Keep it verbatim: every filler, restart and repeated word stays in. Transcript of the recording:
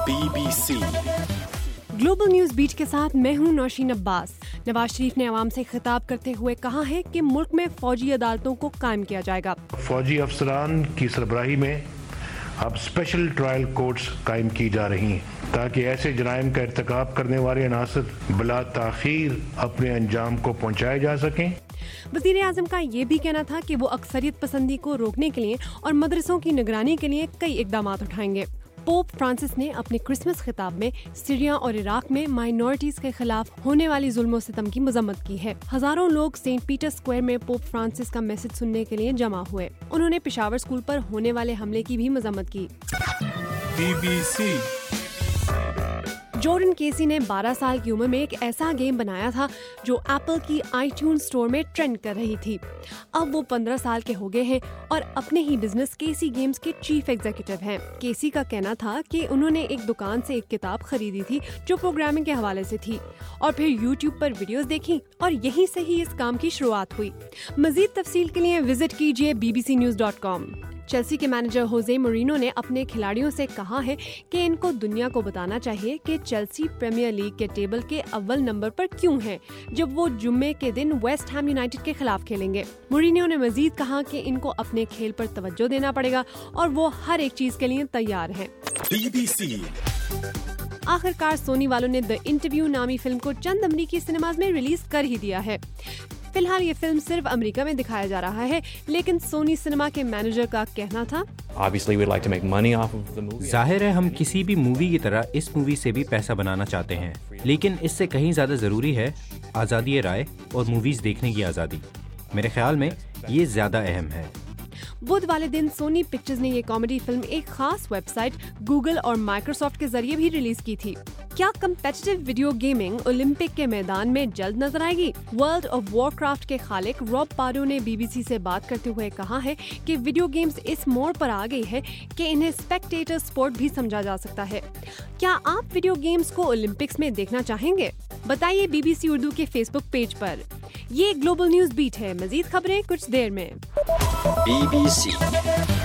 BBC global news beat के साथ मैं हूं नौशीन अब्बास। नवाज शरीफ ने आवाम से खिताब करते हुए कहा है कि मुल्क में फौजी अदालतों को कायम किया जाएगा। फौजी अफसरान की सरबराही में अब स्पेशल ट्रायल कोर्ट्स कायम की जा रही हैं ताकि ऐसे जराइम का इर्तिकाब करने वाले अनासर बिला ताखीर अपने अंजाम को पहुंचाए जा सकें। वज़ीर आज़म का ये भी कहना था कि वो अक्सरियत पसंदी को रोकने के लिए और मदरसों की निगरानी के लिए कई इकदाम उठाएंगे। पोप फ्रांसिस ने अपने क्रिसमस खिताब में सीरिया और इराक में माइनॉरिटीज के खिलाफ होने वाली जुल्म और सितम की मजम्मत की है। हजारों लोग सेंट पीटर स्क्वायर में पोप फ्रांसिस का मैसेज सुनने के लिए जमा हुए। उन्होंने पेशावर स्कूल पर होने वाले हमले की भी मजम्मत की। बीबीसी जॉर्डन केसी ने बारह साल की उम्र में एक ऐसा गेम बनाया था जो एप्पल की आईट्यून्स स्टोर में ट्रेंड कर रही थी। अब वो पंद्रह साल के हो गए हैं और अपने ही बिजनेस केसी गेम्स के चीफ एग्जीक्यूटिव हैं। केसी का कहना था कि उन्होंने एक दुकान से एक किताब खरीदी थी जो प्रोग्रामिंग के हवाले से थी और फिर यूट्यूब पर वीडियोस देखी और यहीं से ही इस काम की शुरुआत हुई। मजीद तफसील के लिए विजिट कीजिए B B C news dot com. Chelsea के मैनेजर होजे मोरिनो ने अपने खिलाड़ियों से कहा है कि इनको दुनिया को बताना चाहिए कि चेल्सी प्रीमियर लीग के टेबल के अव्वल नंबर पर क्यों है जब वो जुम्मे के दिन वेस्ट हैम यूनाइटेड के खिलाफ खेलेंगे। मोरिनो ने मजीद कहा कि इनको अपने खेल पर तवज्जो देना पड़ेगा और वो हर एक चीज के लिए तैयार हैं। बीबीसी आखिरकार सोनी वालों ने द इंटरव्यू नामी फिल्म को चंद अमरीकी सिनेमाज में रिलीज कर ही दिया है। फिलहाल ये फिल्म सिर्फ अमेरिका में दिखाया जा रहा है, लेकिन सोनी सिनेमा के मैनेजर का कहना था, जाहिर है हम किसी भी मूवी की तरह इस मूवी से भी पैसा बनाना चाहते हैं, लेकिन इससे कहीं ज्यादा जरूरी है आज़ादी राय और मूवीज देखने की आज़ादी। मेरे ख्याल में ये ज्यादा अहम है। बुध वाले दिन सोनी पिक्चर्स ने ये कॉमेडी फिल्म एक खास वेबसाइट गूगल और माइक्रोसॉफ्ट के जरिए भी रिलीज की थी। क्या कम्पेटिटिव वीडियो गेमिंग ओलंपिक के मैदान में जल्द नजर आएगी? वर्ल्ड ऑफ वॉरक्राफ्ट के खालिक रॉब पारो ने बीबीसी से बात करते हुए कहा है कि वीडियो गेम्स इस मोड़ पर आ गई है कि इन्हें स्पेक्टेटर स्पोर्ट भी समझा जा सकता है। क्या आप वीडियो गेम्स को ओलंपिक्स में देखना चाहेंगे? बताइए बीबीसी उर्दू के फेसबुक पेज पर। ये ग्लोबल न्यूज बीट है। मजीद खबरें कुछ देर में। बीबीसी